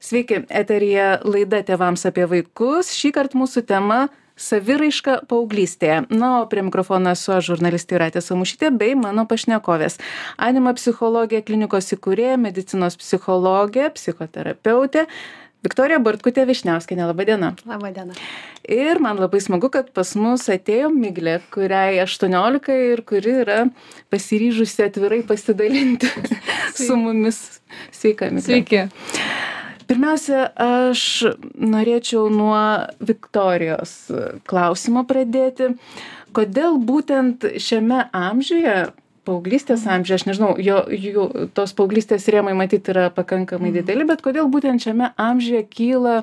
Sveiki, eteryje laida Tėvams apie vaikus. Šįkart mūsų tema saviraiška paauglystėje. Na, o prie mikrofono esu aš, žurnalistė Jūratė Samušytė, bei mano pašnekovės. Anima psichologija, klinikos įkūrėja, medicinos psichologė, psichoterapeutė Viktorija Bartkutė-Višniauskienė. Labą dieną. Labą dieną. Ir man labai smagu, kad pas mus atėjo Miglė, kuriai 18 ir kuri yra pasiryžusi atvirai pasidalinti su mumis. Sveika, Miglė. Sveiki. Pirmiausia, aš norėčiau nuo Viktorijos klausimo pradėti. Kodėl būtent šiame amžiuje, paauglystės amžiuje, aš nežinau, tos paauglystės rėmai matyti yra pakankamai dideli, bet kodėl būtent šiame amžiuje kyla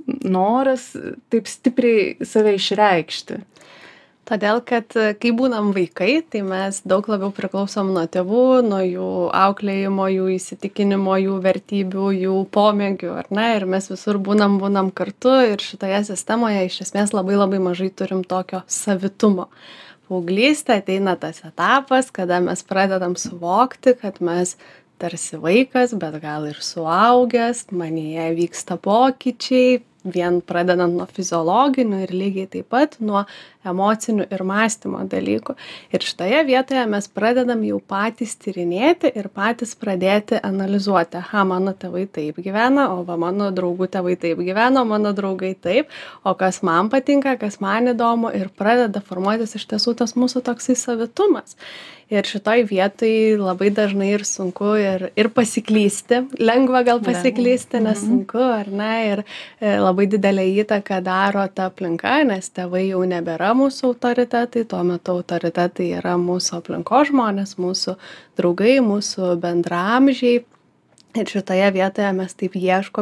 noras taip stipriai save išreikšti? Todėl, kad kai būnam vaikai, tai mes daug labiau priklausom nuo tėvų, nuo jų auklėjimo, jų įsitikinimo, jų vertybių, jų pomėgių, ar ne? Ir mes visur būnam kartu ir šitoje sistemoje iš esmės labai mažai turim tokio savitumo. Paauglystė ateina tas etapas, kada mes pradedam suvokti, kad mes tarsi vaikas, bet gal ir suaugęs, manyje vyksta pokyčiai, vien pradedant nuo fiziologinių ir lygiai taip pat nuo emocinių ir mąstymo dalykų. Ir šitoje vietoje mes pradedam jau patys tyrinėti ir patys pradėti analizuoti. Aha, mano tėvai taip gyvena, o va mano draugų tėvai taip gyvena, o mano draugai taip, o kas man patinka, kas man įdomu ir pradeda formuotis iš tiesų tas mūsų toksai savitumas. Ir šitoj vietoj labai dažnai ir sunku ir pasiklysti, lengva gal pasiklysti, nes sunku, ar ne, ir labai didelę įtaką daro ta aplinka, nes tėvai jau nebėra mūsų autoritetai, tuo metu autoritetai yra mūsų aplinkos žmonės, mūsų draugai, mūsų bendraamžiai. Ir šitoje vietoje mes taip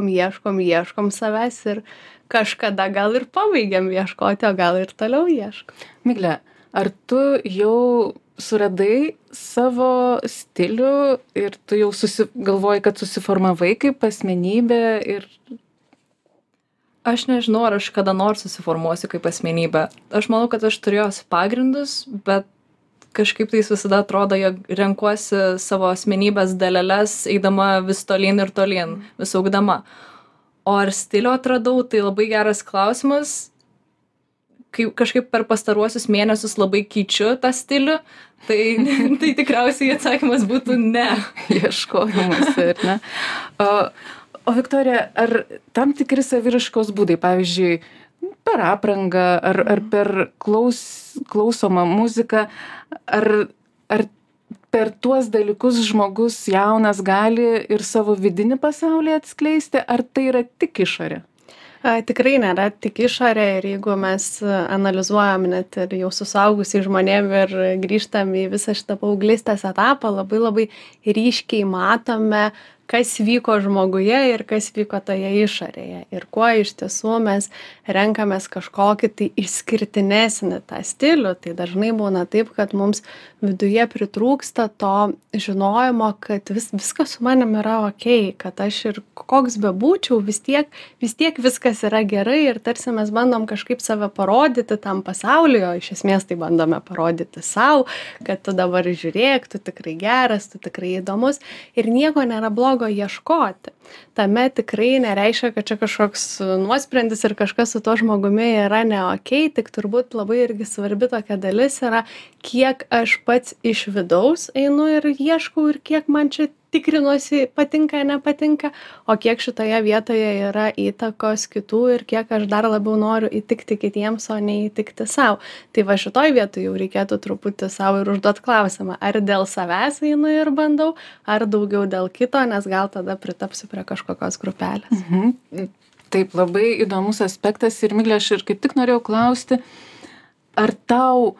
ieškom savęs ir kažkada gal ir pabaigiam ieškoti, o gal ir toliau ieškom. Migle, ar tu jau suradai savo stilių ir tu jau galvoji, kad susiformavai kaip asmenybė ir... Aš nežinau, ar aš kada nors susiformuosiu kaip asmenybė. Aš manau, kad aš turėjau pagrindus, bet kažkaip tai visada atrodo, jog renkuosi savo asmenybės daleles, eidama vis tolyn ir tolyn, vis augdama. O ar stilių atradau, tai labai geras klausimas. Kai kažkaip per pastaruosius mėnesius labai keičiu tą stilių, tai tikriausiai atsakymas būtų ne. Ieškojimas, ar ne? O Viktorija, ar tam tikri saviraiškos būdai, pavyzdžiui, per aprangą ar per klausomą muziką, ar per tuos dalykus žmogus jaunas gali ir savo vidinį pasaulį atskleisti, ar tai yra tik išorė? Tikrai nėra tik išorė ir jeigu mes analizuojam net ir jau su suaugusiais žmonėm ir grįžtam į visą šitą paauglystės etapą, labai ryškiai matome, kas vyko žmoguje ir kas vyko toje išorėje. Ir kuo iš tiesų mes renkamės kažkokį tai išskirtinesnį tą stilių, tai dažnai būna taip, kad mums viduje pritrūksta to žinojimo, kad viskas su manim yra okei, kad aš ir koks bebūčiau, vis tiek viskas yra gerai ir tarsi mes bandom kažkaip save parodyti tam pasauliui, o iš esmės tai bandome parodyti savo, kad tu dabar žiūrėk, tu tikrai geras, tu tikrai įdomus ir nieko nėra blogo ieškoti. Tame tikrai nereiškia, kad čia kažkoks nuosprendis ir kažkas su tuo žmogumi yra ne okei, tik turbūt labai irgi svarbi tokia dalis yra, kiek aš pats iš vidaus einu ir ieškau ir kiek man čia tikrinuosi patinka, nepatinka, o kiek šitoje vietoje yra įtakos kitų ir kiek aš dar labiau noriu įtikti kitiems, o ne įtikti savo. Tai va šitoj vietoje jau reikėtų truputį savo ir užduoti klausimą, ar dėl savęs einu ir bandau, ar daugiau dėl kito, nes gal tada pritapsiu prie kažkokios grupelės. Taip, labai įdomus aspektas ir Miglė, aš ir kaip tik norėjau klausti, ar tau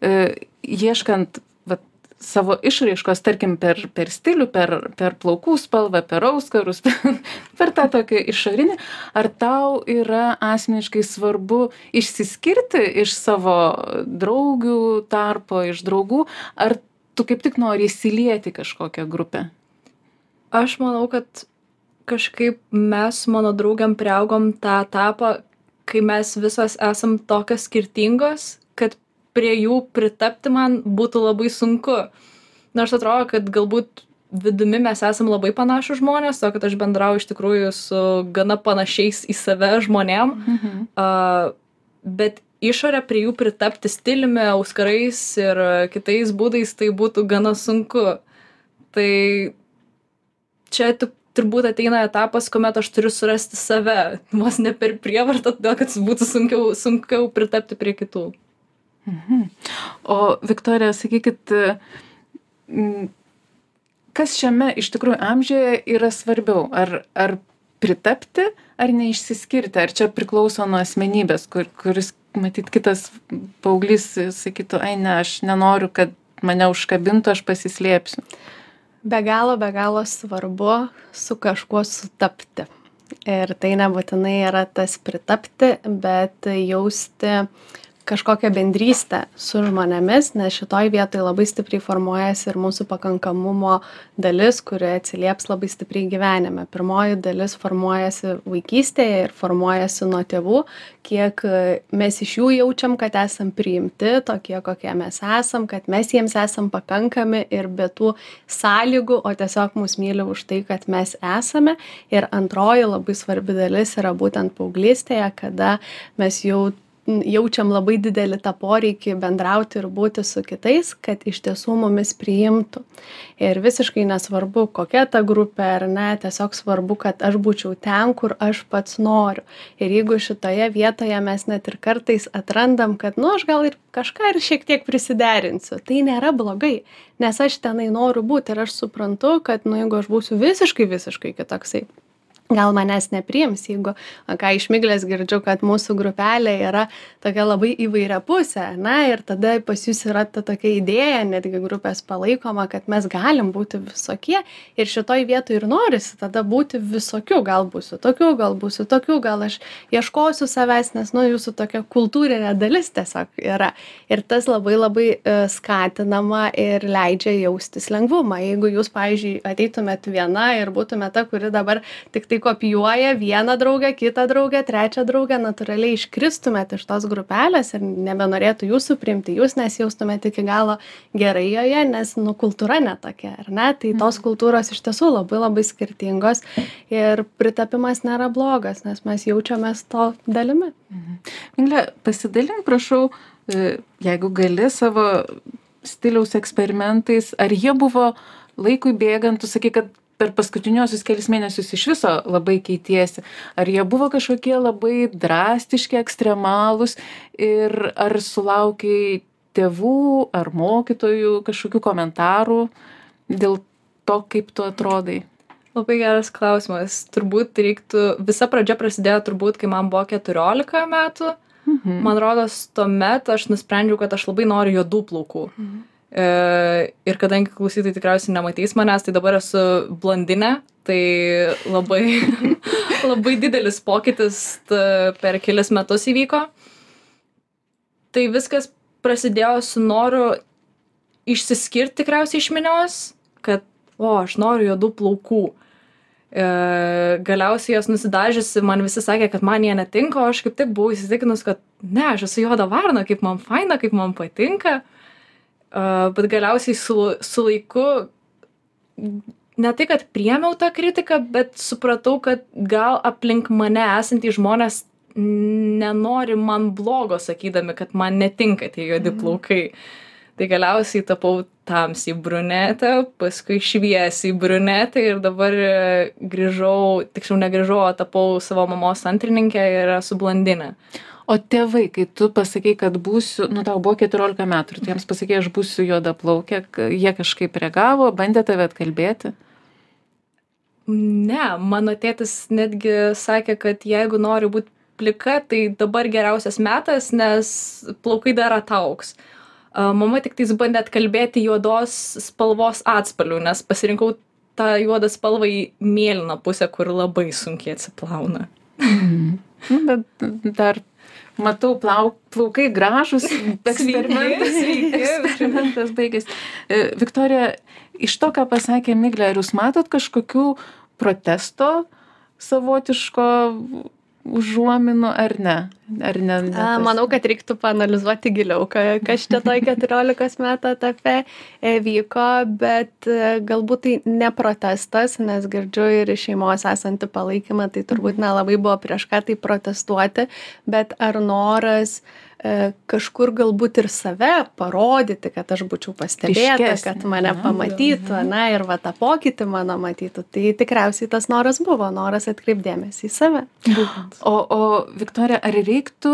ieškant savo išraiškos, tarkim, per stilių, per plaukų spalvą, per auskarus, per tą tokį išorinį, ar tau yra asmeniškai svarbu išsiskirti iš savo draugių tarpo, iš draugų, ar tu kaip tik nori įsilieti kažkokią grupę? Aš manau, kad kažkaip mes su mano draugiam priaugom tą etapą, kai mes visos esam tokios skirtingos, kad prie jų pritapti man būtų labai sunku. Nors atrodo, kad galbūt vidumi mes esam labai panašūs žmonės, to, kad aš bendrauju iš tikrųjų su gana panašiais į save žmonėm, bet išorę prie jų pritapti stiliumi, auskarais ir kitais būdais tai būtų gana sunku. Tai čia turbūt ateina etapas, kuomet aš turiu surasti save, vos ne per prievartą, todėl kad būtų sunkiau pritapti prie kitų. O Viktorija, sakykit, kas šiame iš tikrųjų amžiuje yra svarbiau? Ar pritapti, ar neišsiskirti? Ar čia priklauso nuo asmenybės, kuris, matyt, kitas paauglys sakytų, ai ne, aš nenoriu, kad mane užkabintų, aš pasislėpsiu. Be galo svarbu su kažkuo sutapti. Ir tai nebūtinai yra tas pritapti, bet jausti kažkokią bendrystę su žmonėmis, nes šitoj vietoj labai stipriai formuojasi ir mūsų pakankamumo dalis, kuri atsilieps labai stipriai gyvenime. Pirmoji dalis formuojasi vaikystėje ir formuojasi nuo tėvų, kiek mes iš jų jaučiam, kad esam priimti, tokie kokie mes esam, kad mes jiems esam pakankami ir be tų sąlygų, o tiesiog mus myli už tai, kad mes esame. Ir antroji labai svarbi dalis yra būtent paauglystėje, kada mes jaučiam labai didelį tą poreikį bendrauti ir būti su kitais, kad iš tiesų mumis priimtų. Ir visiškai nesvarbu, kokia ta grupė ar ne, tiesiog svarbu, kad aš būčiau ten, kur aš pats noriu. Ir jeigu šitoje vietoje mes net ir kartais atrandam, kad, aš gal ir kažką ir šiek tiek prisiderinsiu, tai nėra blogai, nes aš tenai noriu būti ir aš suprantu, kad, jeigu aš būsiu visiškai kitoksai, gal manęs nepriims, jeigu, ką iš Miglės girdžiu, kad mūsų grupelė yra tokia labai įvairiapusė, ir tada pas jūs yra ta tokia idėja, netgi grupės palaikoma, kad mes galim būti visokie ir šitoj vietoj ir norisi tada būti visokių, gal būsiu tokių, gal aš ieškosiu savęs, nes, jūsų tokia kultūrinė dalis tiesiog yra. Ir tas labai skatinama ir leidžia jaustis lengvumą. Jeigu jūs, pavyzdžiui, ateitumėt viena ir būtumėte ta, kuri dabar tik tai kopijuoja vieną draugę, kitą draugę, trečią draugę, natūraliai iškristumėt iš tos grupelės ir nebenorėtų jūsų priimti, jūs nesijaustumėt iki galo gerai joje, nes kultūra netokia, ar ne? Tai tos kultūros iš tiesų labai skirtingos ir pritapimas nėra blogas, nes mes jaučiamės to dalimi. Migle, pasidalink, prašau, jeigu gali, savo stiliaus eksperimentais, ar jie buvo laikui bėgant, tu sakai, kad per paskutiniuosius kelis mėnesius iš viso labai keitiesi. Ar jie buvo kažkokie labai drastiški, ekstremalūs ir ar sulaukiai tėvų ar mokytojų kažkokių komentarų dėl to, kaip tu atrodai? Labai geras klausimas. Turbūt visa pradžia prasidėjo turbūt, kai man buvo 14 metų. Man rodos, tuomet aš nusprendžiau, kad aš labai noriu juodų plaukų. Ir kadangi klausytojai tikriausiai nematys manęs, tai dabar esu blondinė, tai labai didelis pokytis per kelis metus įvyko. Tai viskas prasidėjo su noru išsiskirti tikriausiai iš minios, kad, aš noriu juodų plaukų. Galiausiai jos nusidažiusi, man visi sakė, kad man jie netinka, o aš kaip tik buvau įsitikinus, kad ne, aš esu juoda varna, kaip man faina, kaip man patinka. Bet galiausiai su laiku ne tai, kad priėmiau tą kritiką, bet supratau, kad gal aplink mane esantys žmonės nenori man blogo sakydami, kad man netinka tie juodi plaukai. Tai galiausiai tapau tamsiai brunetė, paskui šviesiai brunetė ir dabar negrįžau, o tapau savo mamos antrininkė ir esu blondinė. O tėvai, kai tu pasakei, kad būsiu, tau buvo 14 metų ir tu jiems pasakei, aš būsiu juoda plaukė, jie kažkaip reagavo, bandė tave atkalbėti? Ne, mano tėtis netgi sakė, kad jeigu nori būti plika, tai dabar geriausias metas, nes plaukai dar ataugs. Mama tik tais bandė atkalbėti juodos spalvos atspalvių, nes pasirinkau tą juodą spalvą į mėlyną pusę, kur labai sunkiai atsiplauna. Bet dar matau, plaukai gražus, eksperimentas baigėsi. Viktorija, iš to, ką pasakė Miglė, ar jūs matot kažkokių protesto savotiško užuominų ar ne? Ar ne? Manau, kad reiktų paanalizuoti giliau, kas čia toj 14 metų etape vyko, bet galbūt tai ne protestas, nes girdžiu ir iš šeimos esantį palaikymą, tai turbūt nelabai buvo prieš ką tai protestuoti, bet ar noras kažkur galbūt ir save parodyti, kad aš būčiau pastebėta, kad mane pamatytų, ir va tą pokytį mano matytų, tai tikriausiai tas noras buvo, noras atkreipdėmėsi į save. O Viktorija, ar reiktų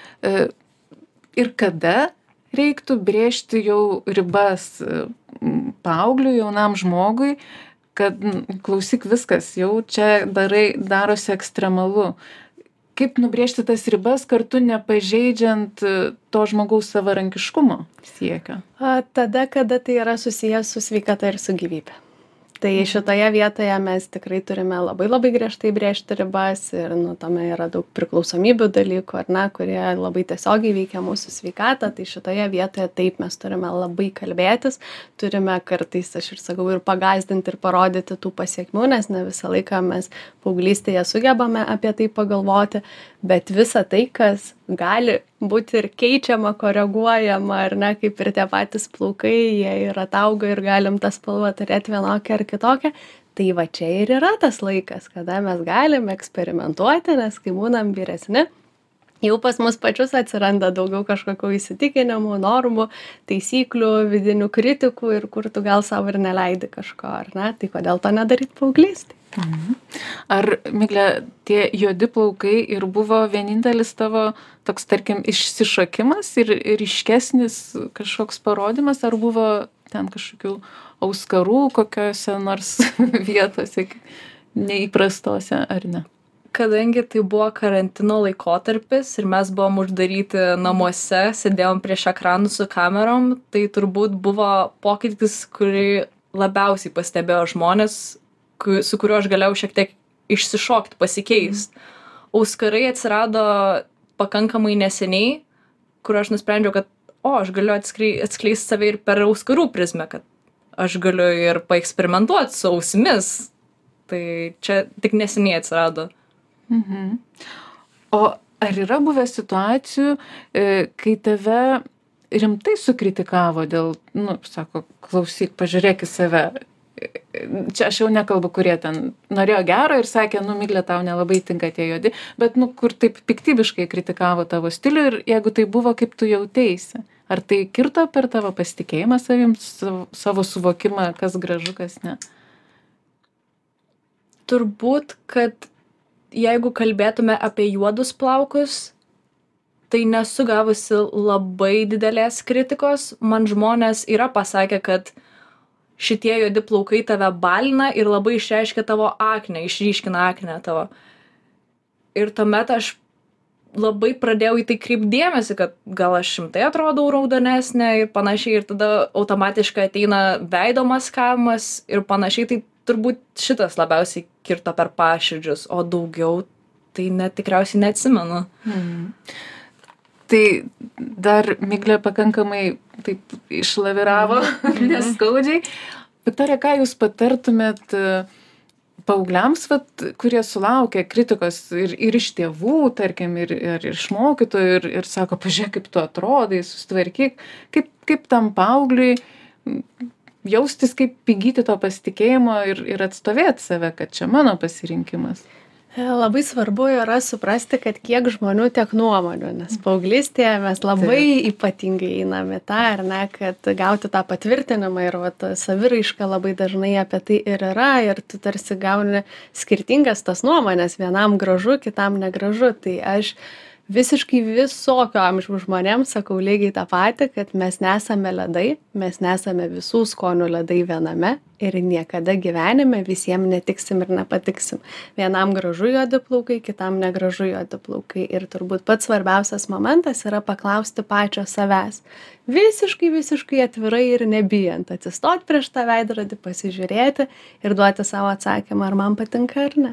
ir kada reiktų brėžti jau ribas paaugliui, jaunam žmogui, kad klausyk viskas, jau čia darosi ekstremalu. Kaip nubrėžti tas ribas kartu nepažeidžiant to žmogaus savarankiškumo siekio? Tada, kada tai yra susijęs su sveikata ir su gyvybe. Tai šitoje vietoje mes tikrai turime labai labai griežtai brėžti ribas ir tame yra daug priklausomybių dalykų, kurie labai tiesiogiai veikia mūsų sveikatą. Tai šitoje vietoje taip mes turime labai kalbėtis, turime kartais, aš ir sakau, ir pagąsdinti ir parodyti tų pasiekmių, nes ne visą laiką mes paauglystėje sugebame apie tai pagalvoti, bet visa tai, kas gali būti ir keičiama, koreguojama, kaip ir tie patys plaukai, jie ir atauga ir galim tą spalvą turėti vienokią ar kitokią. Tai va čia ir yra tas laikas, kada mes galim eksperimentuoti, nes kai būnam vyresni, jau pas mus pačius atsiranda daugiau kažkokių įsitikinimų, normų, taisyklių, vidinių kritikų ir kur tu gal savo ir neleidi kažko, Tai kodėl to nedaryti paauglystėje? Ar, Migle, tie juodi plaukai ir buvo vienintelis tavo toks, tarkim, išsišokimas ir ryškesnis kažkoks parodymas, ar buvo ten kažkokių auskarų kokiose nors vietose neįprastose, ar ne? Kadangi tai buvo karantino laikotarpis ir mes buvom uždaryti namuose, sėdėjom prieš ekranų su kamerom, tai turbūt buvo pokytis, kurį labiausiai pastebėjo žmonės, su kuriuo aš galėjau šiek tiek išsišokti, pasikeist. Auskarai atsirado pakankamai neseniai, kur aš nusprendžiau, kad aš galiu atskleisti save ir per auskarų prizmę, kad aš galiu ir paeksperimentuoti su ausimis. Tai čia tik neseniai atsirado. O ar yra buvę situacijų, kai tave rimtai sukritikavo dėl, sako, klausyk, pažiūrėk į save. Čia aš jau nekalbu, kurie ten norėjo gero ir sakė, Migle, tau nelabai tinka tie juodi, bet, kur taip piktybiškai kritikavo tavo stilių ir jeigu tai buvo, kaip tu jauteisi. Ar tai kirto per tavo pasitikėjimą savim, savo suvokimą, kas gražu, kas ne? Turbūt, kad jeigu kalbėtume apie juodus plaukus, tai nesu gavusi labai didelės kritikos. Man žmonės yra pasakę, kad šitie juodi plaukai tave balina ir labai išreiškia tavo aknę, išryškina aknę tavo. Ir tuomet aš labai pradėjau į tai kreipti dėmesį, kad gal aš šimtai atrodau raudonesnė ir panašiai, ir tada automatiškai ateina veido maskavimas ir panašiai, tai turbūt šitas labiausiai kirto per paširdžius, o daugiau tai net tikriausiai neatsimenu. Tai dar Miglė pakankamai taip išlaviravo neskaudžiai. Viktorija, ką jūs patartumėt paaugliams, kurie sulaukia kritikos ir iš tėvų, tarkim, ir iš mokytojų, ir sako, pažiūrėk, kaip tu atrodai, susitvarkyk, kaip tam paaugliui jaustis, kaip įgyti to pasitikėjimo ir atstovėti save, kad čia mano pasirinkimas? Labai svarbu yra suprasti, kad kiek žmonių, tiek nuomonių, nes paauglystėje mes labai ypatingai einame tą, kad gauti tą patvirtinimą ir saviraiška labai dažnai apie tai ir yra, ir tu tarsi gauni skirtingas tas nuomonės, vienam gražu, kitam negražu. Tai aš visiškai visokio amžiaus žmonėms sakau lygiai tą patį, kad mes nesame ledai, mes nesame visų skonių ledai viename ir niekada gyvenime visiems netiksim ir nepatiksim. Vienam gražu juodi plaukai, kitam negražu juodi plaukai. Ir turbūt pats svarbiausias momentas yra paklausti pačio savęs. Visiškai atvirai ir nebijant atsistoti prieš tą veidrodį, pasižiūrėti ir duoti savo atsakymą, ar man patinka ar ne.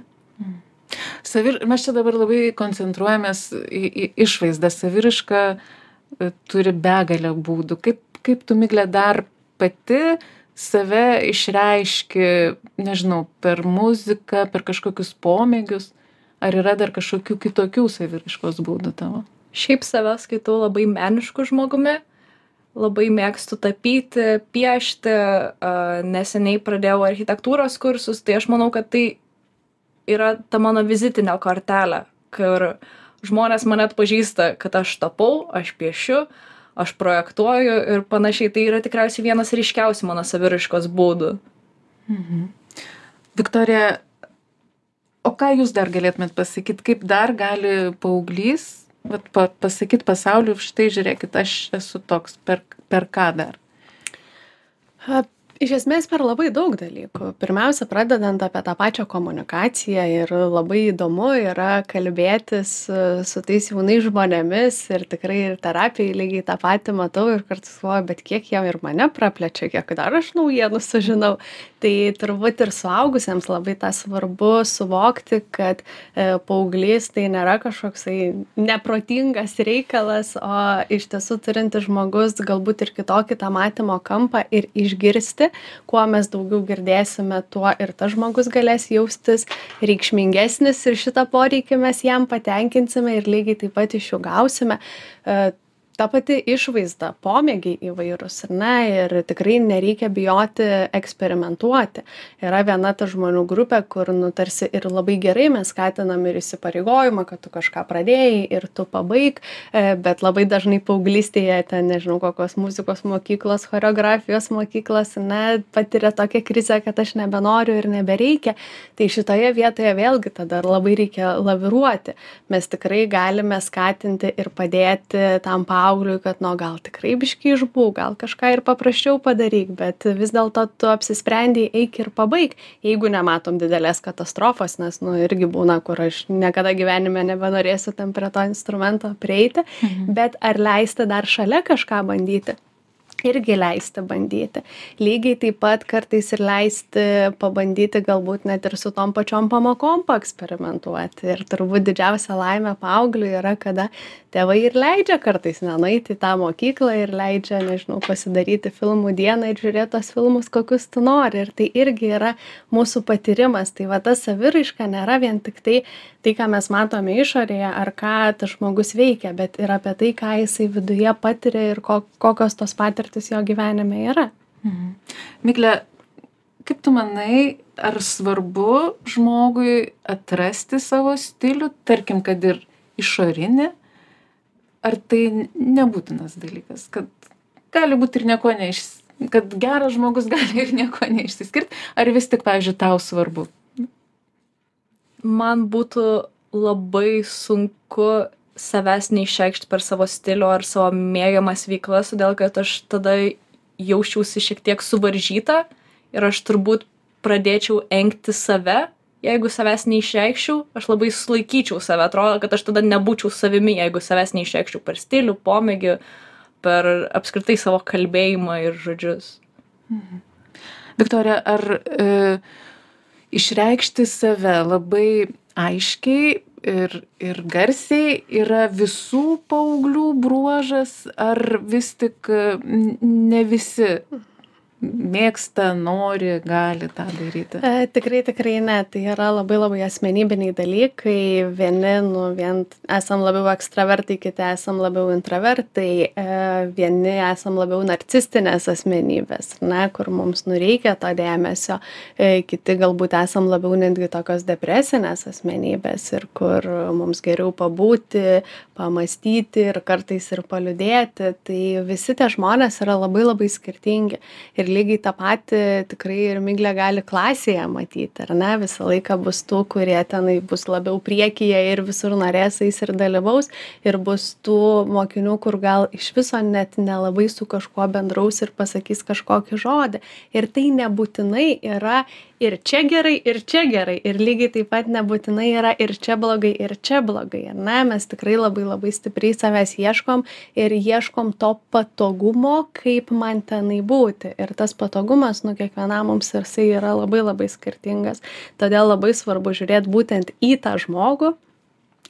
Mes čia dabar labai koncentruojamės į išvaizdą. Saviraiška turi begalę būdų. Kaip tu, Migle, dar pati save išreiški, nežinau, per muziką, per kažkokius pomėgius? ar yra dar kažkokių kitokių saviraiškos būdų tavo? Šiaip save skaitau labai menišku žmogumi, labai mėgstu tapyti, piešti, neseniai pradėjau architektūros kursus, tai aš manau, kad tai yra ta mano vizitinė kortelė, kur žmonės mane atpažįsta, kad aš tapau, aš piešiu, aš projektuoju ir panašiai. Tai yra tikriausiai vienas ryškiausių mano saviraiškos būdų. Viktorija, o ką jūs dar galėtumėt pasakyti, kaip dar gali paauglys pasakyti pasauliui, štai žiūrėkit, aš esu toks, per ką dar? Iš esmės per labai daug dalykų. Pirmiausia, pradedant apie tą pačią komunikaciją ir labai įdomu yra kalbėtis su tais jaunais žmonėmis ir tikrai ir terapijai lygiai tą patį matau ir kartais galvoju, bet kiek jie ir mane praplečia, kiek dar aš naujienų sužinau. Tai turbūt ir suaugusiems labai tą svarbu suvokti, kad paauglys tai nėra kažkoksai neprotingas reikalas, o iš tiesų turintis žmogus galbūt ir kitokį tą matymo kampą ir išgirsti. Kuo mes daugiau girdėsime, tuo ir tas žmogus galės jaustis reikšmingesnis ir šitą poreikį mes jam patenkinsime ir lygiai taip pat iš jų gausime. Ta pati išvaizda, pomėgiai įvairūs, ar ne, ir tikrai nereikia bijoti eksperimentuoti. Yra viena ta žmonių grupė, kur, tarsi ir labai gerai mes skatinam ir įsipareigojimą, kad tu kažką pradėjai ir tu pabaig, bet labai dažnai paauglystėje, ten, nežinau, kokios muzikos mokyklos, choreografijos mokyklos, ne, patiria tokią krizę, kad aš nebenoriu ir nebereikia. Tai šitoje vietoje vėlgi tada labai reikia laviruoti. Mes tikrai galime skatinti ir padėti tam paaugliui, kad, gal tikrai biškį išbūk, gal kažką ir paprasčiau padaryk, bet vis dėlto tu apsisprendei, eik ir pabaig, jeigu nematom didelės katastrofos, nes, irgi būna, kur aš niekada gyvenime nebenorėsiu tam prie to instrumento prieiti, bet ar leisti dar šalia kažką bandyti? Irgi leisti bandyti. Lygiai taip pat kartais ir leisti pabandyti galbūt net ir su tom pačiom pamokom paeksperimentuoti. Ir turbūt didžiausia laimė paaugliui yra, kada tėvai ir leidžia kartais nenueiti į tą mokyklą ir leidžia, nežinau, pasidaryti filmų dieną ir žiūrėti tos filmus, kokius tu nori. Ir tai irgi yra mūsų patyrimas. Tai va, ta saviraiška nėra vien tik tai, ką mes matome išorėje ar ką tas žmogus veikia, bet ir apie tai, ką jisai viduje patiria ir kokios tos patirtis jo gyvenime yra. Migle, kaip tu manai, ar svarbu žmogui atrasti savo stilių, tarkim, kad ir išorinį, ar tai nebūtinas dalykas, kad gali būti ir kad geras žmogus gali ir nieko neišsiskirti, ar vis tik, pavyzdžiui, tau svarbu? Man būtų labai sunku savęs neišreikšti per savo stilių ar savo mėgiamas veiklas, todėl kad aš tada jausčiausi šiek tiek suvaržyta ir aš turbūt pradėčiau engti save, jeigu savęs neišreikščiau, aš labai sulaikyčiau save, atrodo, kad aš tada nebūčiau savimi, jeigu savęs neišreikščiau per stilių, pomėgį, per apskritai savo kalbėjimą ir žodžius. Viktorija, ar išreikšti save labai aiškiai ir garsiai yra visų paauglių bruožas, ar vis tik ne visi mėgsta, nori, gali tą daryti? Tikrai ne. Tai yra labai asmenybiniai dalykai. Vieni, esam labiau ekstravertai, kiti esam labiau intravertai, vieni esam labiau narcistinės asmenybės, kur mums reikia to dėmesio, kiti galbūt esam labiau netgi tokios depresinės asmenybės ir kur mums geriau pabūti, pamastyti ir kartais ir paliūdėti. Tai visi tie žmonės yra labai skirtingi. Ir lygiai tą patį tikrai ir Miglė gali klasėje matyti, ar ne? Visą laiką bus tų, kurie tenai bus labiau priekyje ir visur norės eis ir dalyvaus, ir bus tų mokinių, kur gal iš viso net nelabai su kažkuo bendraus ir pasakys kažkokį žodį. Ir tai nebūtinai yra ir čia gerai, ir čia gerai. Ir lygiai taip pat nebūtinai yra ir čia blogai, ir čia blogai. Ar ne? Mes tikrai labai stipriai savęs ieškom ir ieškom to patogumo, kaip man tenai būti. Ir tas patogumas, kiekvienam mums jisai yra labai skirtingas. Todėl labai svarbu žiūrėti būtent į tą žmogų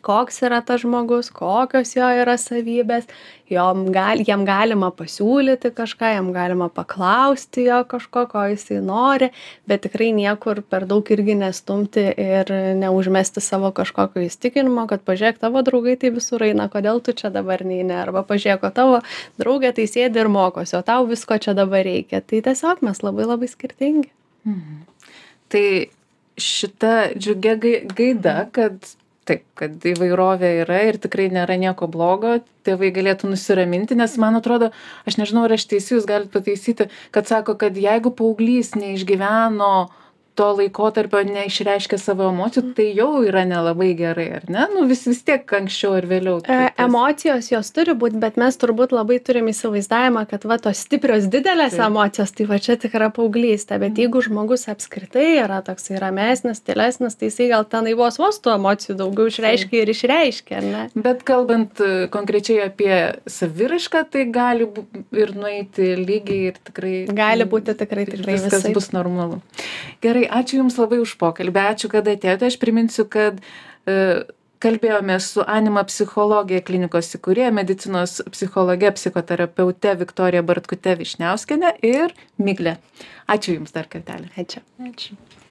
koks yra tas žmogus, kokios jo yra savybės, jam galima pasiūlyti kažką, jam galima paklausti jo kažko, ko jisai nori, bet tikrai niekur per daug irgi nestumti ir neužmesti savo kažkokio įstikinimo, kad pažiūrėk, tavo draugai tai visur eina, kodėl tu čia dabar neini, arba pažiūrėk, o tavo draugė tai sėdi ir mokosi, o tau visko čia dabar reikia. Tai tiesiog mes labai labai skirtingi. Tai šita džiugia gaida, kad taip, kad įvairovė yra ir tikrai nėra nieko blogo, tėvai galėtų nusiraminti, nes man atrodo, aš nežinau, ar aš teisi, jūs galite pataisyti, kad sako, kad jeigu paauglys neišgyveno to laikotarpio, neišreiškia savo emocijų, tai jau yra nelabai gerai, ar ne? Nu, vis tiek anksčiau ar vėliau. Emocijos jos turi būti, bet mes turbūt labai turim įsivaizdavimą, kad va tos stiprios didelės emocijos, tai va čia tikra paauglystė, bet jeigu žmogus apskritai yra toksai ramesnis, tylesnis, tai jisai gal ten vos tų emocijų daugiau išreiškia, ar ne? Bet kalbant konkrečiai apie saviraišką, tai gali ir nueiti lygiai ir tikrai... Gali būti tikrai viskas bus normalu. Gerai, ačiū Jums labai už pokalbį, ačiū, kad atėjote. Aš priminsiu, kad kalbėjome su Anima psichologija klinikos įkūrėja, medicinos psichologė, psichoterapeute Viktorija Bartkute Višniauskienė ir Miglė. Ačiū Jums dar kartelį. Ačiū. Ačiū.